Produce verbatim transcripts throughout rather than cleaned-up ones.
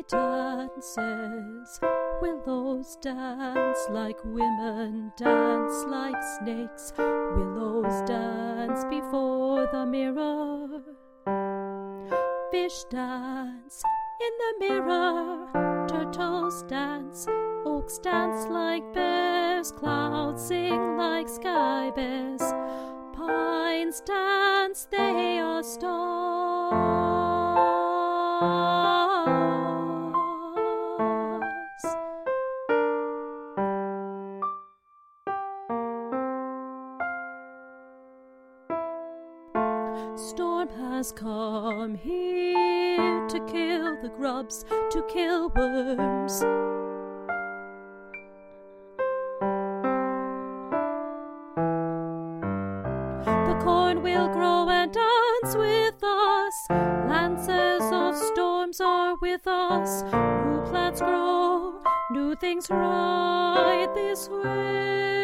sky dances, willows dance like women, dance like snakes. Willows dance before the mirror. Fish dance in the mirror, turtles dance, oaks dance like bears, clouds sing like sky bears, pines dance, they are stars. Storm has come here to kill the grubs, to kill worms. The corn will grow and dance with us. Lances of storms are with us. New plants grow, new things right this way.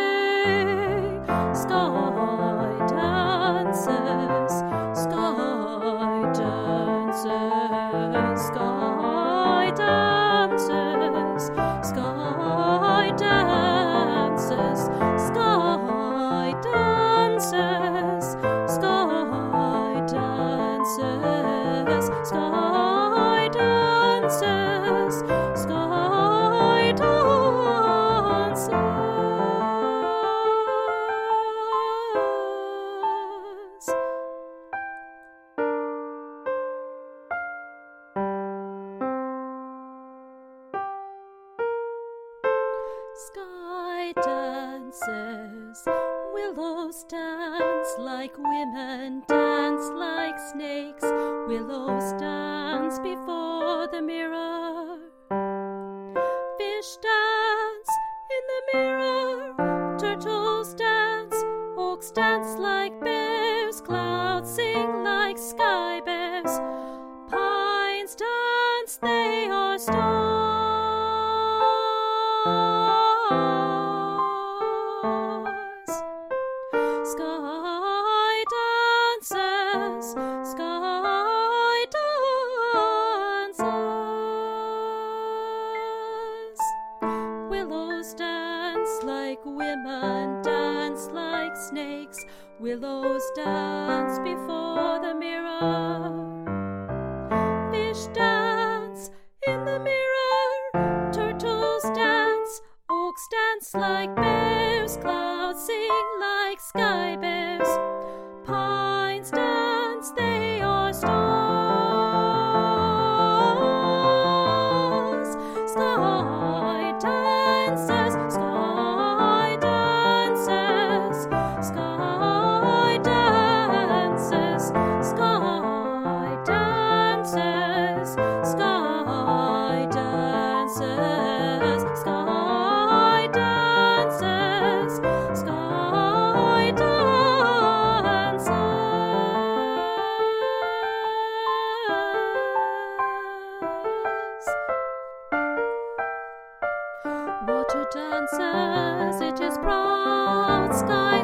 Sky dances, sky dances, sky dances, sky dances, sky dances, sky dances, sky dances, sky dances. Sky dances, willows dance like women, dance like snakes. Willows dance before the mirror. Fish dance in the mirror, turtles dance, oaks dance like bears, clouds sing like sky bears, pines dance, they are stars. Sky dances, sky dances. Willows dance like women, dance like snakes. Willows dance before the mirror. Fish dance in the mirror, turtles dance, oaks dance like bears, clouds sing like sky bears, pines dance, they are stars. Sky dances, sky dances, sky dances, sky dances, sky dances, sky dances, sky dances. Water dances, it is proud, sky